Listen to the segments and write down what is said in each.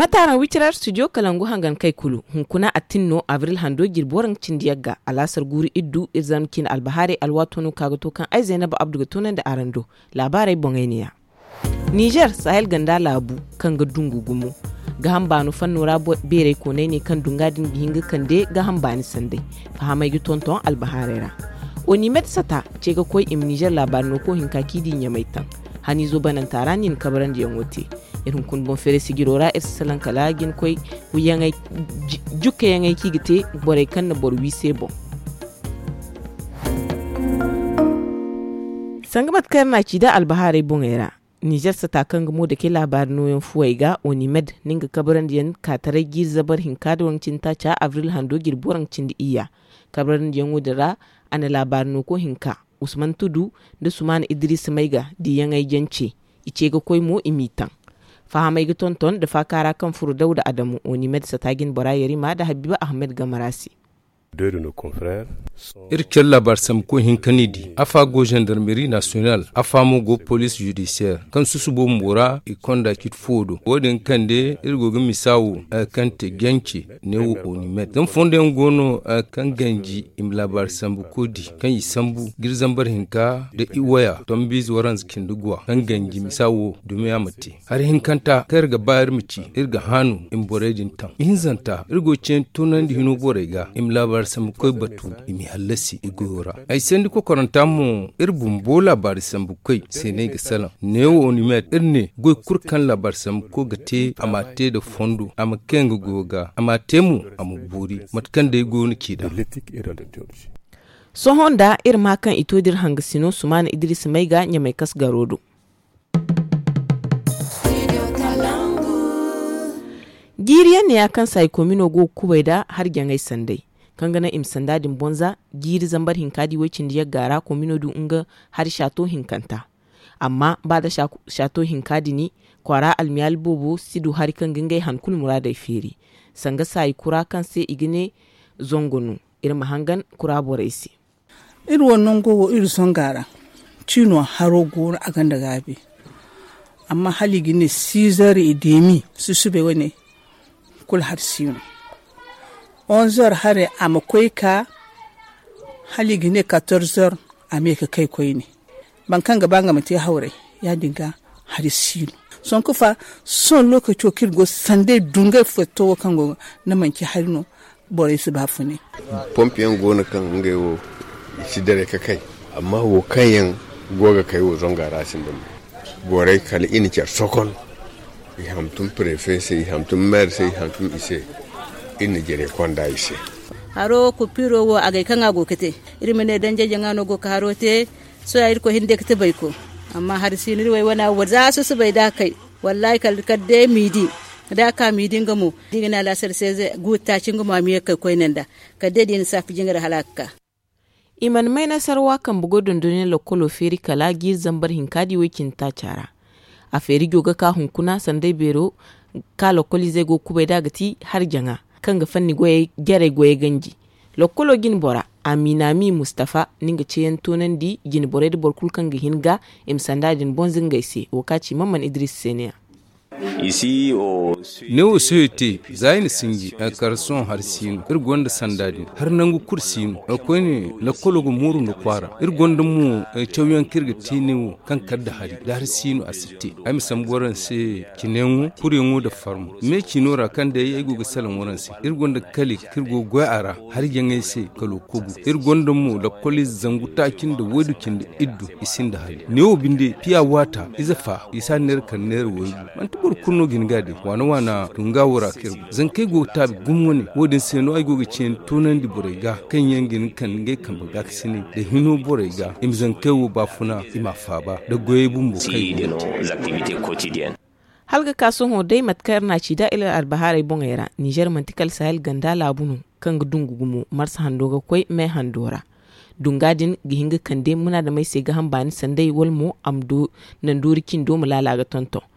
Mataran wicirar studio kalangu hangan kai kulu hunkuna atinno avril hando girboran cindiyagga alasar guri iddu izamkin albahari alwatonu kagato kan ai Zainab Abdu tunan da arando labarai bongainiya. Niger Sahel ganda labu kan ga dungugumu ga hambanu fannora bere ko ne kan dungadin gihinga kan de ga hambani sande fahamai gitonton albaharera. Oni met sata ce ga koi im Niger labarno ko hinkaki din ya maitan hani zo banan taranin kabaran diyan wote. Irin kun bon fere sigirora salan kalagin koi uyangai jukke yangai kigite bore kan na bor wise bon sangamat karna ci da albahare bongera Niger sata kan gamo da ke labarin noyon fuwaiga Onimed ninga kabaran diyan katare gizabar hinkada wancin tacha avril hando girboran cin da iya kabaran diyan wudara ana labarin ko hinka Usman Tudu da Suman Idris Maiga di yangai jance ice ga koi mo imitan fahamai ga tonton da fakara kan furu Dauda Adamu Onimed satagin Borayeri ma da Habiba Ahmed Gamarasi. Irkel labar samko hinkanidi afago gendarmerie nationale afamogo police judiciaire kan susubo mbora ikonda kitfodo wodin kande irgogo misawu kante genki newo Onimed dan fonde ngono kan ganji im labar sambuko di kan isambu girzambar hinka da iwaya don biz warans kindugwa kan ganji misawu dume amati har hinkanta karga bayar mici irga hanu im boredin tan hinzanta irgo cen tunandi hinu borega im labar sambuko batu imi halasi igora ai sendi ko korantamu irbum bola bar sambuko sene ga salam newo Onimed irne goy kurkan labar sambuko gate amate da fondu amakenga goga amatemu amuburi matkan da go niki da so honda irma kan itodir hangasino Sumana Idris Maiga nya mai kas garodo giriyan ne akan sai komino go kubaida har gangai sandai kangana im sandadin bonza giri zambar hinkadi wacin da ya gara komino du unga har shato hinkanta amma ba da shato hinkadi ni kwara almiyal bobo sidu har kan gangai hankul muradai feri sanga sai kura kan sai igine zongonu irma hangan kura boraisi ir wannan gogo ir son gara cino haro gora a ganda gabe amma hali gine Caesar idemi su sube wane kul har sino 11h hare amakwai ka hali gine 14h ameka kai koi ne ban kan gaba ga mate haure ya dinga har sino son kufa son lokaci kirgo sande dunga foto kan go na manki harino bore su ba fune pompiyan gona kan ngayo shi dare ka kai amma wo kayan goga kai wo zonga rasin dum bore kal inichar sokon i hamtum prefet i hamtum maire i hamtum ise in jere konda ise haro ku piro wo agay kan ago kete irmene danje jangano go karote so ya irko hinde kete bayko amma har sinir wai wana waza su bai da kai wallahi kal kadde midi da ka midin gamu digina la sar sai guta cin gama miye kai koinan da kadde din safi jingar halakka iman mai nasarwa kan bugo dundunin lokolo feri kala gi zambar hinkadi wikin ta cara a feri goga ka hunkuna sandai bero ka lokoli zai go kubai dagati har janga kan ga fanni goye gere goye ganji lokolo gin bora Aminami Mustafa ninga ceyen tonan di gin bore da borkul kan ga hinga im sandadin bonzin gaise wakaci Mamman Idris Seniya ne o soyete zaini singi a karson har sinu irgonda sandadin har nangu kursinu akwai ne la kologo muru no kwara irgonda mu chawyan kirga tinewo kan kadda hari da har sinu asite ai misam goran se kinengu kurengu da farmu me kinora kan da yayi go salan woran se irgonda kali kirgo goyara har yangai se kalo kogu irgonda mu la koli zangu takin da wodu kin da iddu isin da hari ne o binde piya wata izafa isa ner kan ner woyu man kurno gingade wana tunga wura kirbu zan kai go tabi gumwone wodin seno ay go cin tonan di borega kan yangin kan ngai kan baga sini da hino borega im zan kai wo bafuna ima faba da goye bumbu kai halga kasun ho dai matkar na ci da ila albahare bongera Niger mantikal Sahel ganda labunu kan gudungu gumo marsa handoga koi mai handora dungadin gihinga kande muna da mai sai ga hambani sandai walmo amdo nan durikin do mulala ga tonto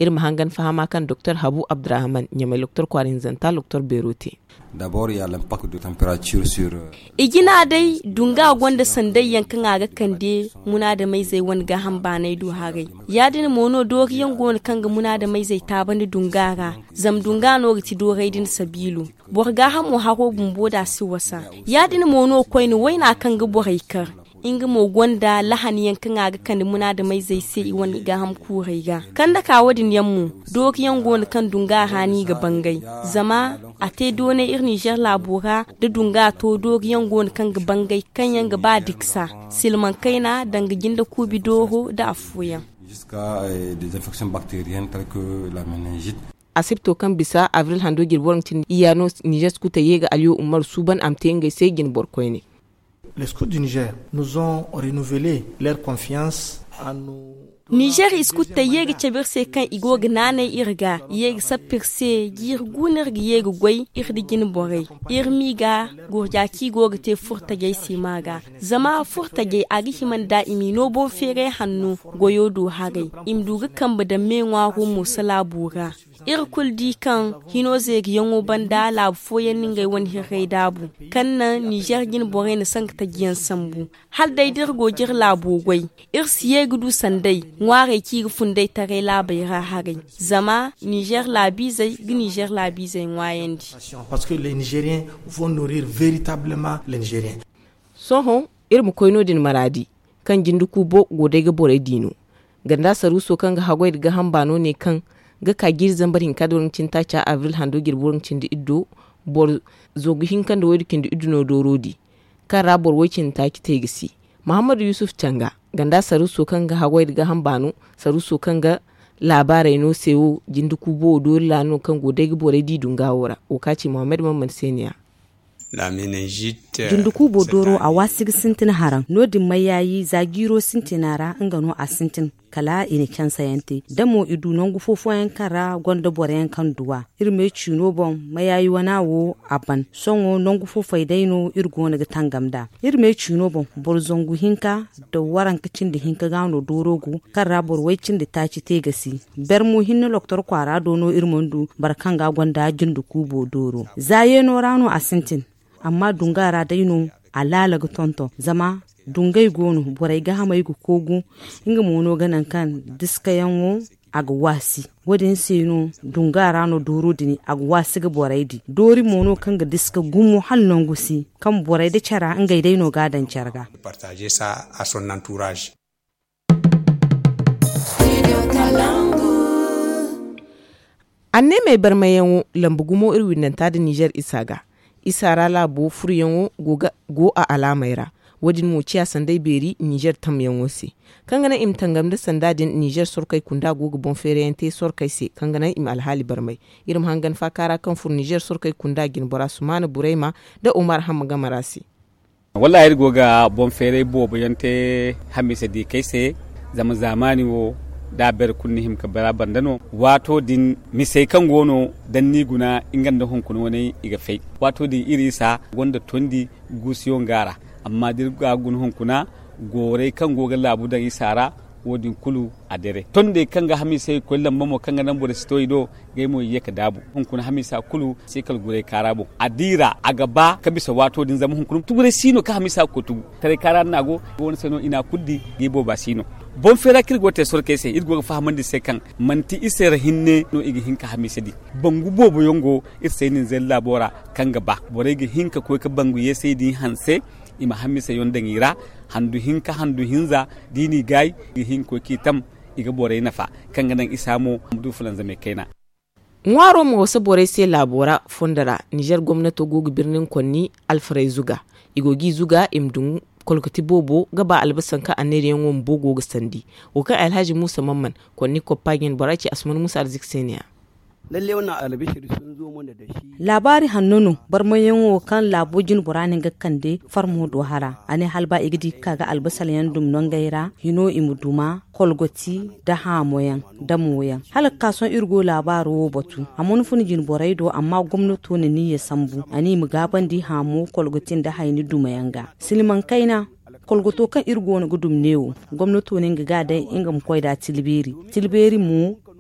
irin hangan fahama kan Dr. Habu Abdurrahman nyamai Dr. Kwarin Zanta Dr. Beruti. D'abord, il y a l'impact de température sur igina dai dunga gwanda sandai yankan aga kande muna da mai zai wani ga hamba na ido hagai ya dini mono dori yango kan ga muna da mai zai tabani dungara zam dunga no giti dorai din sabilu borga hamu hako bumbo da si wasa ya dini mono koini waina kan ga boraikar inga mo gwanda lahani yankan aga kan muna da mai zai sai wani ga ham kurai ga kan da kawo din yammu dori yango kan dunga hani ga bangai zama a te done ir Niger labura da dunga to dori yango kan ga bangai kan yanga ba diksa silman kaina danga ginda kubi doho da afuya jusqu'à des infections bactériennes telles que la méningite. Asibto kan bisa avril hando girborntin iyano Niger skuta yega Aliyu Umar Suban amtenga sai gin borkoyne. Les scouts du Niger nous ont renouvelé leur confiance en nous. Niger iskutta yegi cebir se kan igo gnane irga yegi sapir se gir guner yegi goy irdigin borey irmiga gurjaki gogte furta gay simaga zama furta gay agi himan daimi no bon fere hannu goyodo hagay imduga kamba da menwa ko musala bura irkul di kan hino zegi yango banda lab foyen ningay won hirey dabu kanna Niger gin borey na sankta giyan sambu hal dai dirgo jir labu goy irsiye gudu sandai ngware ki fundai tare labai ra hagay zama Niger labizai gi Niger labizai ngwayendi parce que les Nigériens vont nourrir véritablement les Nigériens soho irmu koyno din maradi kan jinduku bo godai ga bore dino ganda saruso kan ga hagwai ga hambano ne kan ga kagir zambarin kadorin cinta cha avril hando girburin cindi iddo bor zogu hinkan da wadi kindi iddo no dorodi kan rabor wacin ta ki tegisi Muhammadu Yusuf Changa ganda saruso kan ga hagwai ga hambano saruso kan ga labarai no sewo jinduku bo do lano kan godai ga bore di dungawora o kaci Muhammad Mamman Seniya la meningite junduku bodoro a wasig sintin haran nodin mayayi zagiro sintinara ngano a sintin kala ini kansa yanti damo idu non gufofo yan kara gonda boren kan duwa irme chuno bon mayayi wana wo aban songo non gufofo idaino irgo na tangamda irme chuno bon borzongu hinka da waran kicin da hinka gano dorogu kara borwaicin da taci tegasi bermu hinno loktor kwara dono irmondu barkanga gonda junduku bodoro zaye no rano a sintin amma dungara daino alala ga tonto zama dungai gonu borai ga hamai gu kogu inga mono ganan kan diska yanwo agwasi wadin seno dungara no doro dini agwasi ga borai di dori mono kan ga diska gumu halnon gusi kan borai da cara inga daino gadan carga partager ça à son entourage. Anne mai barmayan lambu gumo irwin nan ta da Niger isaga isara labo furyan go a alamaira wajen mociya sandai beri Niger tam yanwosi kangana im tangam da sandadin Niger sorkai kunda go bon ferente sorkai se kangana im alhali barmai irim hangan fakara kan fur Niger sorkai kunda gin bora sumana burema da Umar Hamaga Marasi wallahi goga bon fere bo bayante hamise di kaise zamani wo da ber kunni him ka bara bandano wato din misai kan gono dan ni guna inganda hunkuno wani iga fei wato din irisa gonda tondi gusiyon gara amma dirga gun hunkuna gore kan goga labu da isara wodin kulu a dare tonde kanga hamise ko lamba mo kanga nan bore stoido gai mo yeka dabu hunkuna hamisa kulu sai kal gore karabo adira a gaba ka bisa wato din zama hunkunu tugure sino ka hamisa ko tu tare karan nago won seno ina kuddi gebo ba sino bon fera kirgo te sorke se irgo fahamandi se kan manti isera hinne no igi hinka hamise di bangu bobo yongo irsenin zella bora kanga ba boregi hinka ko ka bangu yese di hanse ima hamise yondangira handu hinka handu hinza dini gai hinko kitam iga bore nafa kanga nan isamo mudu fulan zame kaina ngwaro mo wasa bore sai labora fondara Niger gwamnato gogu birnin Konni Alfred Zuga igogi Zuga imdun kolkati bobo gaba albasan ka anere yanwon bogo ga sandi wokan Alhaji Musa Mamman Konni Kopagin Barachi Asman Musa Arzik Seniya lalle wannan albishiri sun zo mana da shi labari hannono barmayen wo kan labojin buranin ga kande farmo do hara ane halba igidi kaga albasal yan dum non gaira hino imuduma kolgoti da hamoyan da moyan halaka son irgo labaro batu amun funjin boraido amma gwamnato ne ni ya sambu ani mugaban di hamo kolgotin da haini dumayanga silman kaina kolgoto kan irgo na gudum newo gwamnato ne ga da ingam koida tilberi mu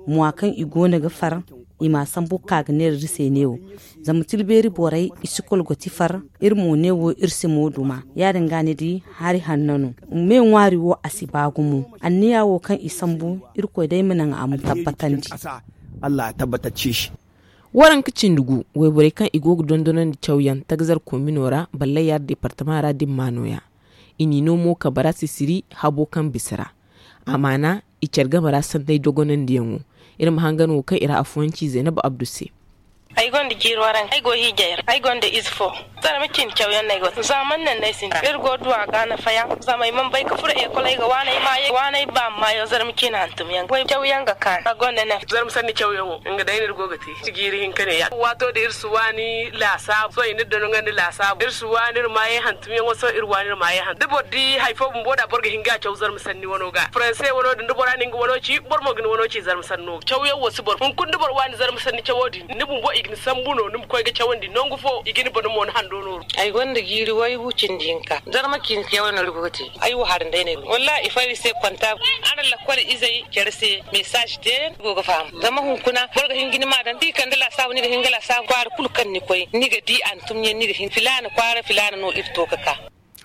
muwakan igona ga far ima sambu kagner rise newo zama tilberi borai isikol goti far irmo newo irse moduma yarin gane di hari hannanu me wari wo asibagumu anniya wo kan isambu irko dai minan am tabbatandi Allah ya tabbatacce shi waran kicin dugu wai kan igogu dondonan da chauyan tagzar kominora balle yar departamara din manoya ini nomo ka barasi siri habo kan bisira amana icerga barasan dai dogonan diyanwo irin hangano kai ira afuwanci Zainabu Abduse ai gonda girwaran ai go hijair ai gonda isfo tara makin chauyan nay go zaman nan nay sin irgo duwa gana faya zamai man bai ka fura e kolai ga wanai ba ma yo zar makin hantum yan wai chauyan ga kan gonda na zar musanni chauyan wo inga dai irgo gati sigiri hin kane ya wato da irsu wani la sa so ini da ngani la sa irsu wani ma ye hantum yan so irwani ma ye han dubo di haifo boda borga hinga chau zar musanni wono ga france wono da dubo ranin wono ci bormo gni wono ci zar musanno chauyan wo su bor kun dubo wani zar musanni chawodi nibun bo igni sambuno num koy ga chawandi nongu fo igini bono mon hando no ay gonda giri way wucin dinka darmakin ke wannan rugoti ay wo harin dai ne wallahi ifari sai kwanta ana la kwari izai kerse message de go ga fam zama hun kuna borga hingini ma dan dikan dala sabu ni ga hingala sabu kwar kulkan ni koy ni ga di an tumye ni ga hin filana kwara filana no ifto kaka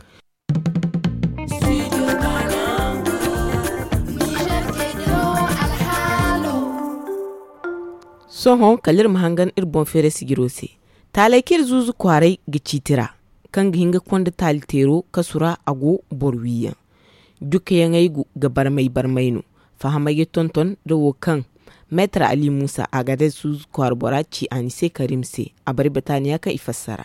sohon kalir mahangan irbon fere sigirose talaikir zuzu kwarai gicitira kan hinga kwanda talitero kasura ago borwiya duka yangai ga barmainu fahamaye tonton da wokan metra ali musa a gadar su kwarbora ci anise karimse a bari bataniya ka ifassara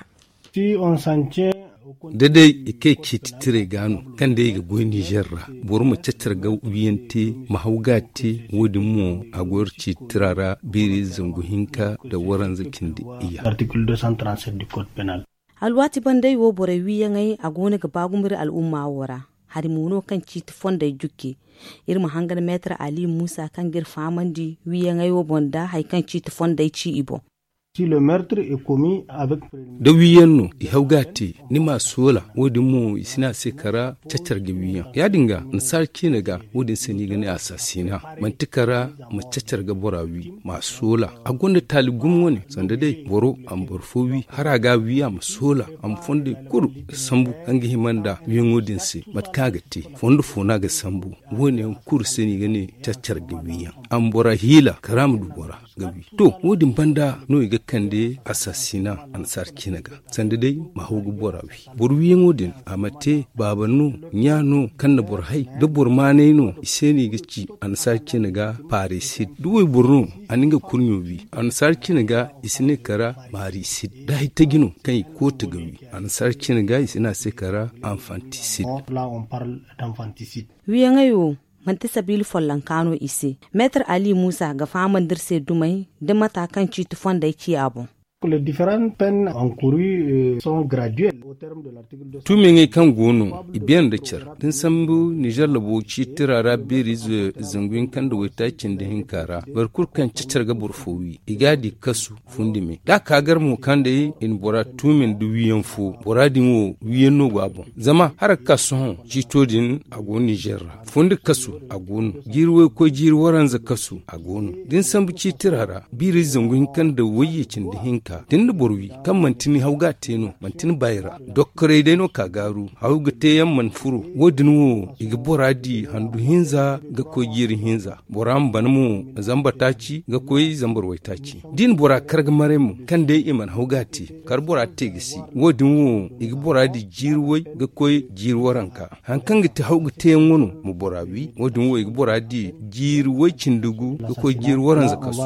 dadai ike kititire gano kan da ga goyi nigerra buru mu caccar ga wiyante mahaugate wodin mu a goyar citirara biri zanguhinka da waran zakin da iya article 237 du code pénal alwati bandai wo bore wiyangai a gona ga bagumir al'umma wara hari muno kan citi fonda jukke irma hangar metra ali musa kan girfa mandi wiyangai wo bonda hay kan citi fonda ci ibo si le meurtre est commis avec da wiyanno i haugate ni ma sola wodin mu isina sekara cacar ga wiyan ya dinga in sarki naga wodin sani gani asasina mantikara ma cacar ga borawi ma sola a gonda taligum woni sanda dai boro am borfowi haraga wiya ma sola am fonde kuru sambu angi himanda wiyan wodin se matkagate fondu fona ga sambu woni an kuru sani gani cacar ga wiyan am bora hila karamu du bora gawi to wodin banda no iga kande asasina an sarki naga sanda dai mahogu borawi borwi ngodin amate babanu nyano kanna borhai da bormane no iseni gici an sarki naga parisid duwe borno aninga kunyowi an sarki naga isine kara marisid da hitagino kai ko tagawi an sarki naga isina sekara infanticide là on parle d'infanticide wiyangayo manti sabil follan kano ise metr ali musa ga faman dirse dumai da matakan citufon da yake abu les différentes peines encourues sont graduelles au terme de l'article 200. Tumingi kan gono ibiyan da cer din sambu Niger labo ci tirara beri zanguin kan da wata cin da hinkara barkur kan cicar ga burfowi igadi kasu fundime da kagar mu kan da yi in bora tumin du wiyan fu bora din wo wiyan no gwabo zama har kasu ci todin a go Niger fundi kasu a gono girwe ko girwaran za kasu a gono din sambu ci tirara beri zanguin kan da waye cin da hinka din da borwi kan mantini hauga teno mantini bayra dokkore dai no kagaru hauga te yamman furo wodin wo iga boradi handu hinza ga ko giri hinza boram banmu zamba taci ga koyi zambar waitaci din bora karga maremu kan dai iman hauga te kar bora te gisi wodin wo iga boradi jirwai ga koyi jirwaranka hankan ga te hauga te yanwono mu borawi wodin wo iga boradi jirwai cindugu ga koyi jirwaran zakasu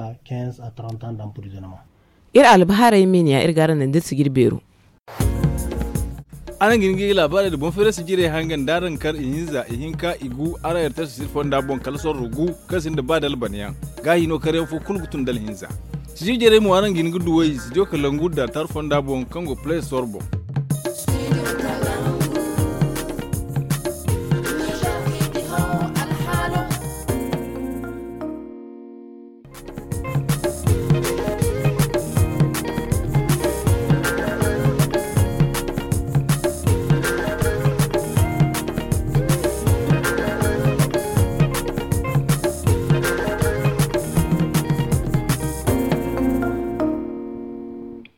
ir albaharai meniya ir garan nan dirsu girbero anan gingi labari da bon fere su jire hangan daran kar ihinza ihinka igu ara yarta su sirfon da bon kalsor rugu kasin da badal baniyan gahi no kare fu kulgutun dal hinza su jire mu anan gingi duwai su jo kalangu da tarfon da bon kango play sorbo